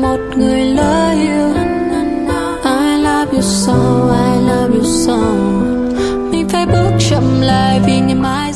một người lỡ yêu. I love you so, I love you so. Mình phải bước chậm lại vì ngày mai